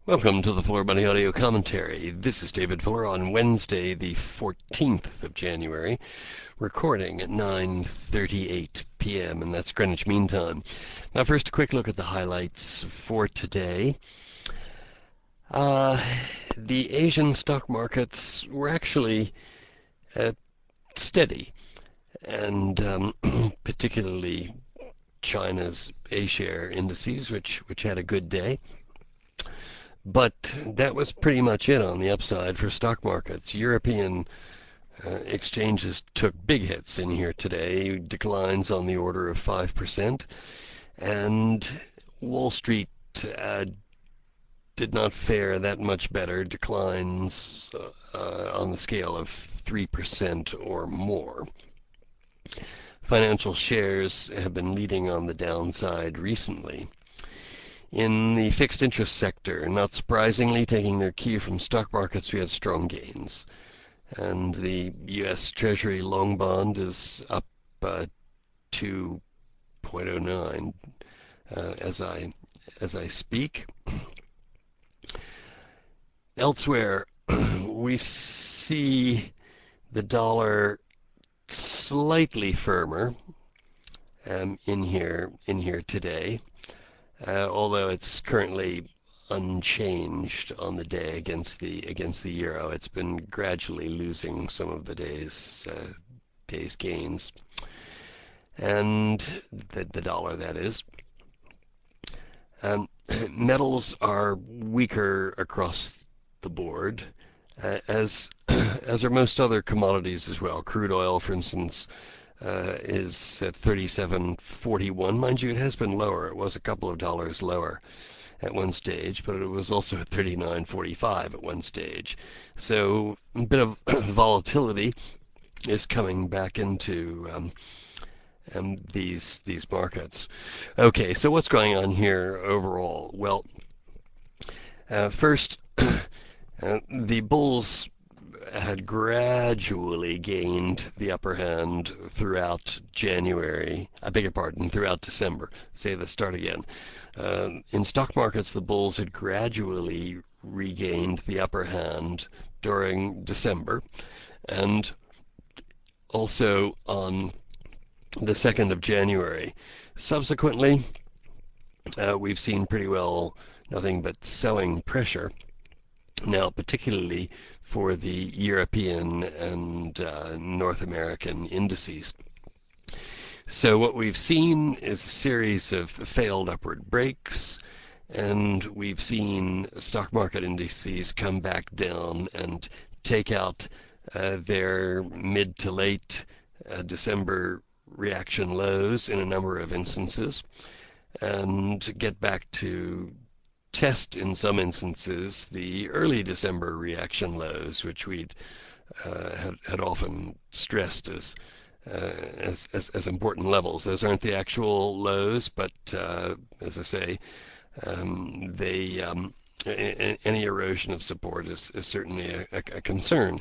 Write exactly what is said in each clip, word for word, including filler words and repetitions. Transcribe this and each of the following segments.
Welcome to the Fuller Money Audio Commentary. This is David Fuller on Wednesday, the fourteenth of January, recording at nine thirty-eight p m, and that's Greenwich Mean Time. Now, first, a quick look at the highlights for today. Uh, the Asian stock markets were actually uh, steady, and um, particularly China's A-share indices, which which had a good day. But that was pretty much it on the upside for stock markets. European uh, exchanges took big hits in here today, declines on the order of five percent, and Wall Street uh, did not fare that much better, declines uh, on the scale of three percent or more. Financial shares have been leading on the downside recently. In the fixed interest sector, not surprisingly, taking their cue from stock markets, we had strong gains. And the U S Treasury long bond is up uh, two point oh nine uh, as I as I speak. Elsewhere, we see the dollar slightly firmer um, in here in here today. Uh, although it's currently unchanged on the day against the against the euro. It's been gradually losing some of the day's uh, day's gains, and the, the dollar, that is. Um, metals are weaker across the board, uh, as as are most other commodities as well. Crude oil, for instance, Uh, is at thirty-seven forty-one. Mind you, it has been lower. It was a couple of dollars lower at one stage, but it was also at thirty-nine forty-five at one stage. So a bit of volatility is coming back into um, um, these these markets. Okay, so what's going on here overall? Well, uh, first, uh, the bulls had gradually gained the upper hand throughout January, I beg your pardon, throughout December. Say the start again. Uh, in stock markets, the bulls had gradually regained the upper hand during December, and also on the second of January. Subsequently, uh, we've seen pretty well nothing but selling pressure. Now, particularly for the European and uh, North American indices. So what we've seen is a series of failed upward breaks, and we've seen stock market indices come back down and take out uh, their mid to late uh, December reaction lows in a number of instances, and get back to test in some instances the early December reaction lows, which we'd uh, had, had often stressed as, uh, as, as as important levels. Those aren't the actual lows, but uh, as I say, um, they um, a- any erosion of support is, is certainly a, a, a concern.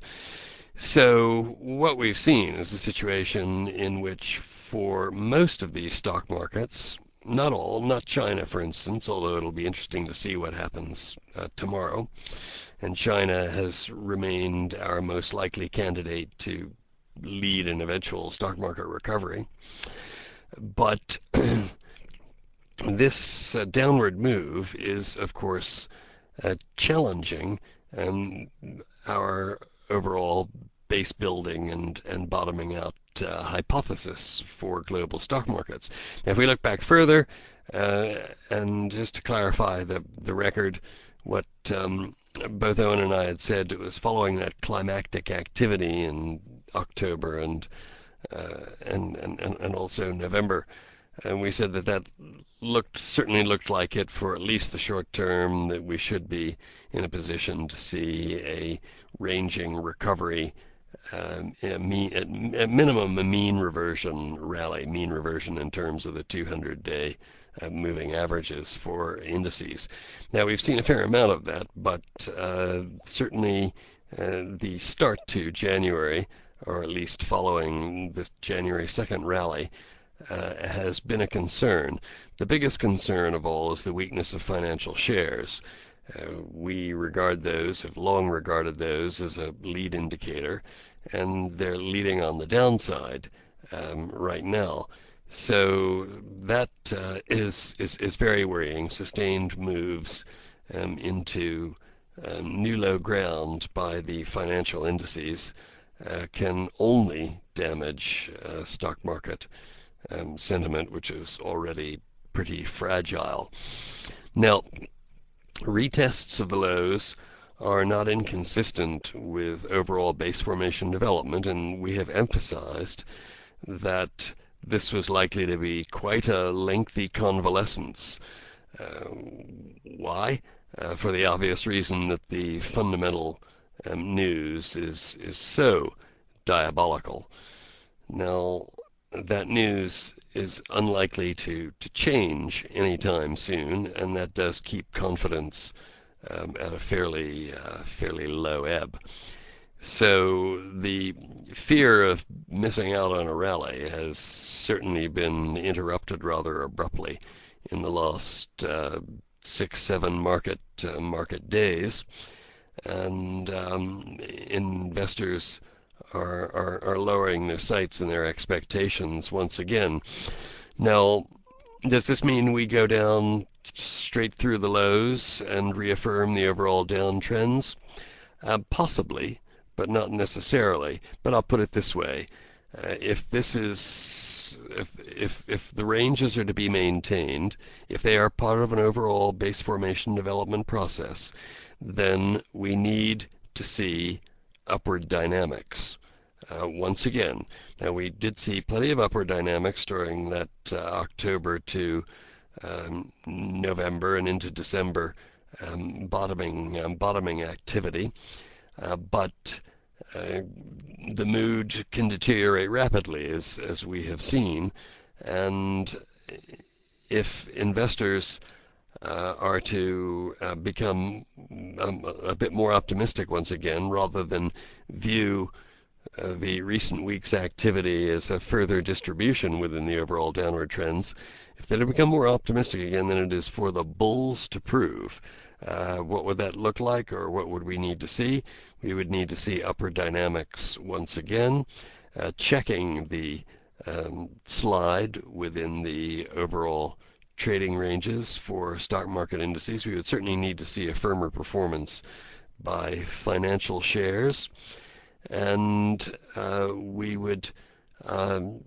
So what we've seen is a situation in which, for most of these stock markets, not all, not China, for instance, although it'll be interesting to see what happens uh, tomorrow. And China has remained our most likely candidate to lead an eventual stock market recovery. But this uh, downward move is, of course, uh, challenging um, our overall base building and, and bottoming out uh, hypothesis for global stock markets. Now, if we look back further, uh, and just to clarify the, the record, what um, both Owen and I had said, it was following that climactic activity in October and uh, and, and, and also November. And we said that that looked certainly looked like it for at least the short term, that we should be in a position to see a ranging recovery, um, a mean, at, at minimum a mean reversion rally, mean reversion in terms of the two hundred day uh, moving averages for indices. Now, we've seen a fair amount of that, but uh, certainly uh, the start to January, or at least following this January second rally, Uh, has been a concern. The biggest concern of all is the weakness of financial shares. Uh, we regard those, have long regarded those as a lead indicator, and they're leading on the downside um, right now. So that uh, is, is is very worrying. Sustained moves um, into um, new low ground by the financial indices uh, can only damage uh, stock market um, sentiment, which is already pretty fragile. Now, retests of the lows are not inconsistent with overall base formation development, and we have emphasized that this was likely to be quite a lengthy convalescence. Uh, why? Uh, for the obvious reason that the fundamental um, news is is so diabolical. Now, that news is unlikely to, to change anytime soon, and that does keep confidence um, at a fairly uh, fairly low ebb. So the fear of missing out on a rally has certainly been interrupted rather abruptly in the last uh, six, seven market uh, market days, and um, investors are, are are lowering their sights and their expectations once again. Now, does this mean we go down straight through the lows and reaffirm the overall downtrends? Uh, possibly, but not necessarily. But I'll put it this way: uh, if this is if if if the ranges are to be maintained, if they are part of an overall base formation development process, then we need to see upward dynamics. Uh, once again, now we did see plenty of upward dynamics during that uh, October to um, November and into December um, bottoming um, bottoming activity. Uh, but uh, the mood can deteriorate rapidly, as as we have seen, and if investors uh, are to uh, become um, a bit more optimistic once again, rather than view uh, the recent week's activity as a further distribution within the overall downward trends, if they become more optimistic again, then it is for the bulls to prove. Uh, what would that look like, or what would we need to see? We would need to see upward dynamics once again, uh, checking the um, slide within the overall trading ranges for stock market indices. We would certainly need to see a firmer performance by financial shares, and uh, we would um,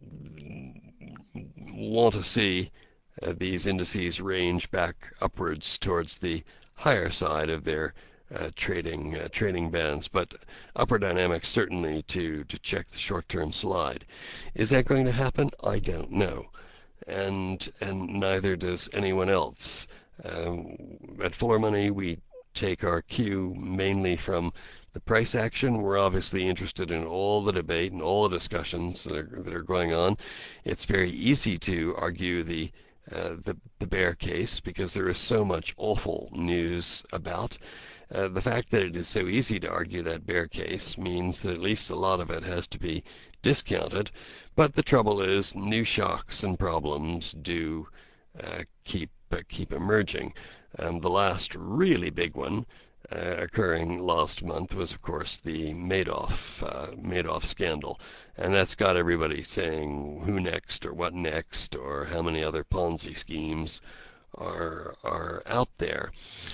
want to see uh, these indices range back upwards towards the higher side of their uh, trading uh, trading bands, but upward dynamics certainly to to check the short-term slide. Is that going to happen? I don't know, and and neither does anyone else. Um, at Fuller Money, we take our cue mainly from the price action. We're obviously interested in all the debate and all the discussions that are, that are going on. It's very easy to argue the uh, the, the bear case because there is so much awful news about. Uh, the fact that it is so easy to argue that bear case means that at least a lot of it has to be discounted. But the trouble is, new shocks and problems do uh, keep uh, keep emerging. Um, the last really big one uh, occurring last month was, of course, the Madoff uh, Madoff scandal, and that's got everybody saying who next, or what next, or how many other Ponzi schemes are are out there,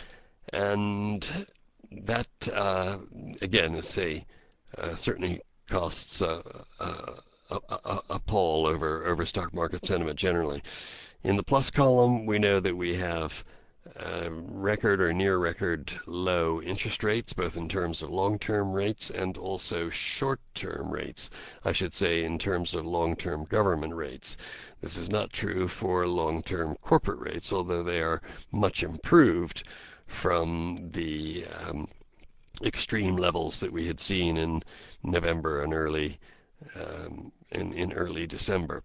and that uh, again is a uh, certainly costs uh, uh, a, a, a pall over over stock market sentiment generally. In the plus column, we know that we have uh, record or near record low interest rates, both in terms of long-term rates and also short-term rates. I should say in terms of long-term government rates. This is not true for long-term corporate rates, although they are much improved from the um, extreme levels that we had seen in November and early um, in, in early December.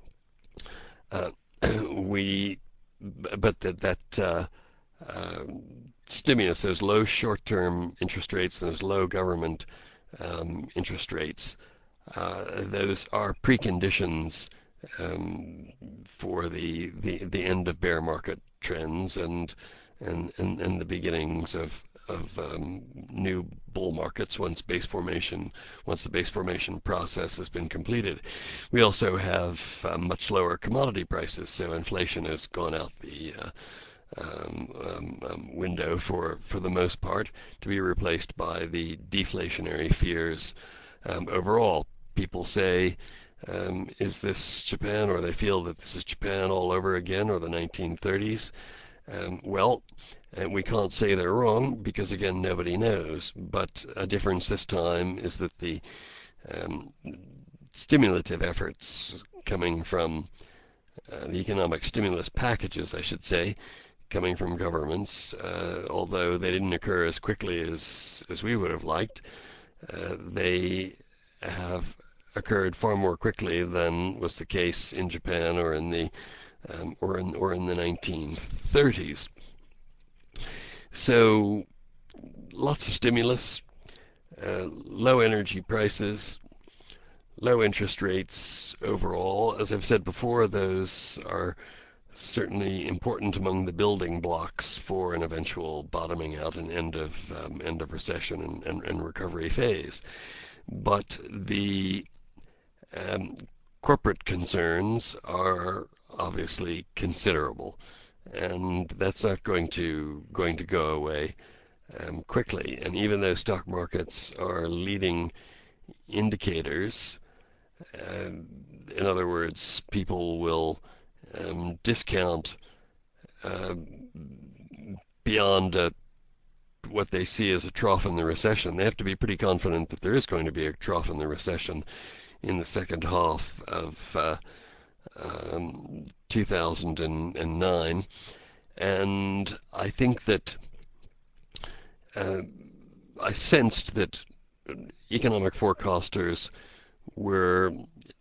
Uh, we, but that that uh, uh, stimulus, those low short-term interest rates, those low government um, interest rates, uh, those are preconditions um, for the, the the end of bear market trends, and and, and, and the beginnings of of um, new bull markets once base formation, once the base formation process has been completed. We also have uh, much lower commodity prices, so inflation has gone out the uh, um, um, um, window for for the most part, to be replaced by the deflationary fears um, overall. People say, um, is this Japan, or they feel that this is Japan all over again, or the nineteen thirties? Um, well, and we can't say they're wrong because, again, nobody knows. But a difference this time is that the um, stimulative efforts coming from uh, the economic stimulus packages, I should say, coming from governments, uh, although they didn't occur as quickly as, as we would have liked, uh, they have occurred far more quickly than was the case in Japan or in the um, or in or in the nineteen thirties. So lots of stimulus, uh, low energy prices, low interest rates overall. As I've said before, those are certainly important among the building blocks for an eventual bottoming out and end of um, end of recession and, and, and recovery phase. But the um, corporate concerns are obviously considerable, and that's not going to going to go away um, quickly. And even though stock markets are leading indicators, uh, in other words, people will um, discount uh, beyond uh, what they see as a trough in the recession. They have to be pretty confident that there is going to be a trough in the recession in the second half of uh, um, two thousand nine. And I think that uh, I sensed that economic forecasters were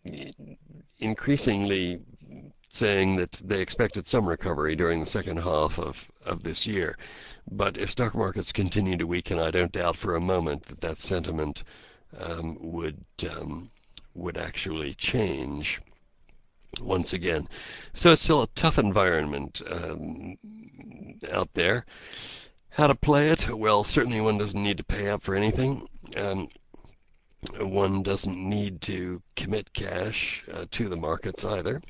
increasingly saying that they expected some recovery during the second half of, of this year. But if stock markets continue to weaken, I don't doubt for a moment that that sentiment um, would um, would actually change once again. So it's still a tough environment um, out there. How to play it? Well, certainly one doesn't need to pay up for anything. Um, one doesn't need to commit cash uh, to the markets either.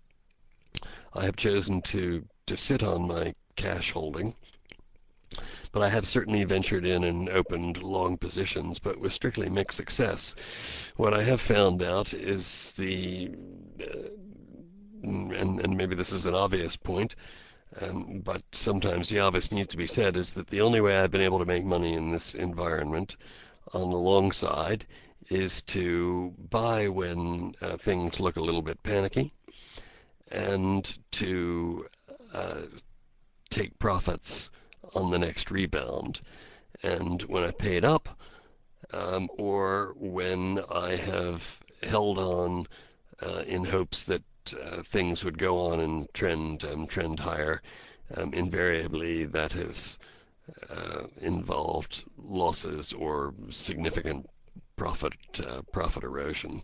I have chosen to, to sit on my cash holding, but I have certainly ventured in and opened long positions, but with strictly mixed success. What I have found out is the, uh, and, and maybe this is an obvious point, um, but sometimes the obvious needs to be said, is that the only way I've been able to make money in this environment on the long side is to buy when uh, things look a little bit panicky, and to uh, take profits on the next rebound. And when I paid up, um, or when I have held on uh, in hopes that uh, things would go on and trend um, trend higher, um, invariably that has uh, involved losses or significant profit uh, profit erosion.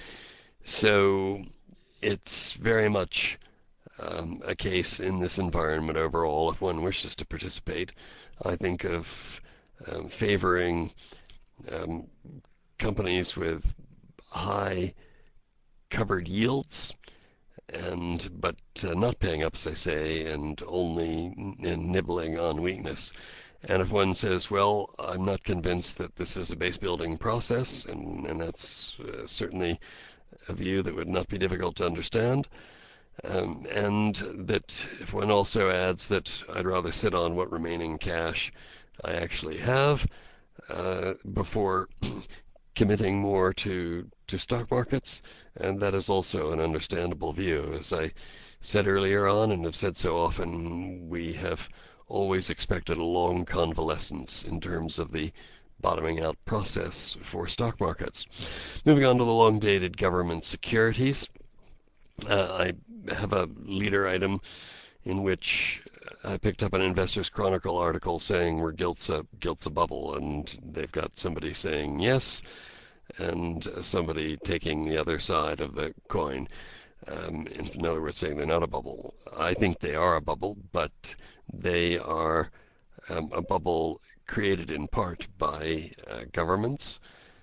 So it's very much um, a case in this environment overall. If one wishes to participate, I think of um, favoring um, companies with high covered yields, and but uh, not paying up, as I say, and only n- nibbling on weakness. And if one says, well, I'm not convinced that this is a base building process, and, and that's uh, certainly a view that would not be difficult to understand, um, and that if one also adds that I'd rather sit on what remaining cash I actually have uh, before committing more to, to stock markets, and that is also an understandable view. As I said earlier on, and have said so often, we have always expected a long convalescence in terms of the bottoming out process for stock markets. Moving on to the long-dated government securities, uh, I have a leader item in which I picked up an Investors Chronicle article saying we're gilt's a, gilt's a bubble, and they've got somebody saying yes, and somebody taking the other side of the coin. Um, in other words, saying they're not a bubble. I think they are a bubble, but They are um, a bubble created in part by uh, governments,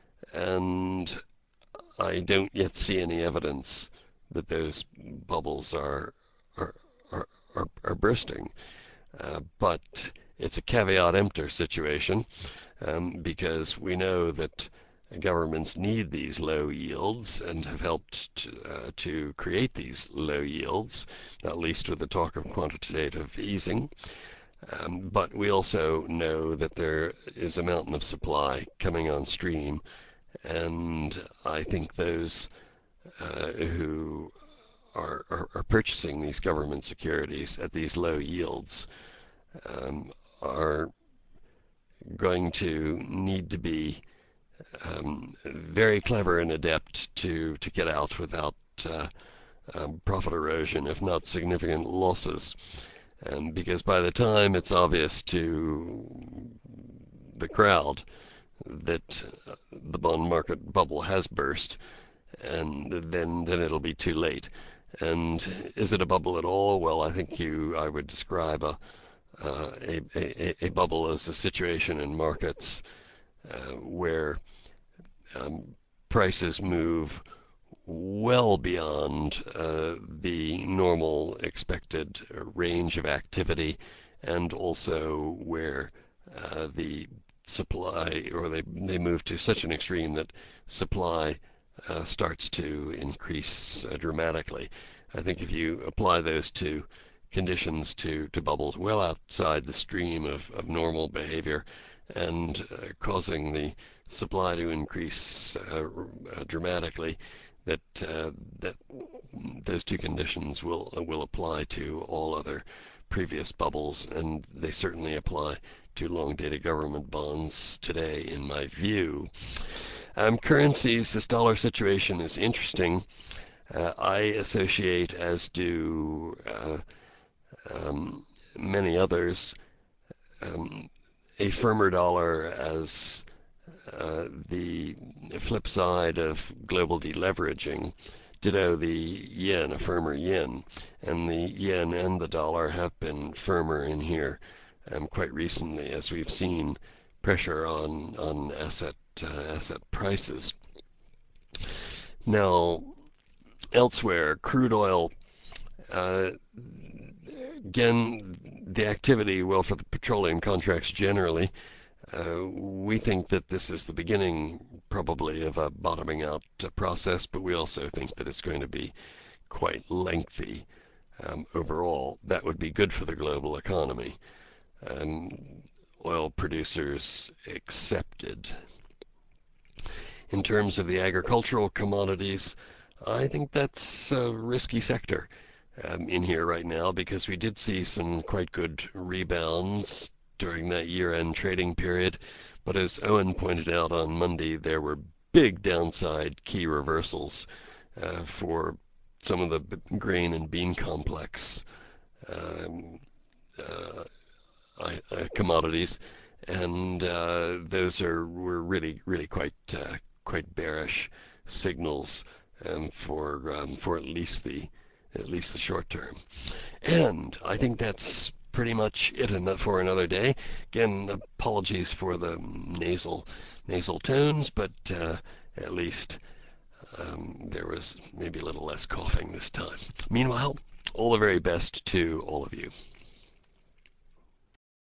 and I don't yet see any evidence that those bubbles are are are, are, are bursting. Uh, but it's a caveat emptor situation, um, because we know that governments need these low yields and have helped to, uh, to create these low yields, not least with the talk of quantitative easing. Um, but we also know that there is a mountain of supply coming on stream, and I think those uh, who are, are, are purchasing these government securities at these low yields um, are going to need to be um, very clever and adept to, to get out without uh, um, profit erosion, if not significant losses. And because by the time it's obvious to the crowd that uh, the bond market bubble has burst, and then then it'll be too late. And is it a bubble at all? Well, I think you I would describe a uh, a, a, a bubble as a situation in markets uh, where um, prices move well beyond uh, the normal expected range of activity, and also where uh, the supply, or they, they move to such an extreme that supply uh, starts to increase uh, dramatically. I think if you apply those two conditions to, to bubbles well outside the stream of, of normal behavior, and uh, causing the supply to increase uh, uh, dramatically, that uh, that those two conditions will uh, will apply to all other previous bubbles, and they certainly apply to long-dated government bonds today, in my view. Um, currencies, this dollar situation is interesting. Uh, I associate, as do uh, um, many others, um, a firmer dollar as uh, the flip side of global deleveraging. Ditto the yen, a firmer yen. And the yen and the dollar have been firmer in here um, quite recently, as we've seen pressure on, on asset, uh, asset prices. Now, elsewhere, crude oil, uh, again, the activity, well, for the petroleum contracts generally, Uh, we think that this is the beginning, probably, of a bottoming out uh, process, but we also think that it's going to be quite lengthy um, overall. That would be good for the global economy, um, oil producers accepted. In terms of the agricultural commodities, I think that's a risky sector um, in here right now, because we did see some quite good rebounds during that year-end trading period. But as Owen pointed out on Monday, there were big downside key reversals uh, for some of the grain and bean complex um, uh, uh, commodities, and uh, those are were really really quite uh, quite bearish signals um, for um, for at least the at least the short term. And I think that's pretty much it for another day. Again, apologies for the nasal nasal tones, but uh, at least um, there was maybe a little less coughing this time. Meanwhile, all the very best to all of you.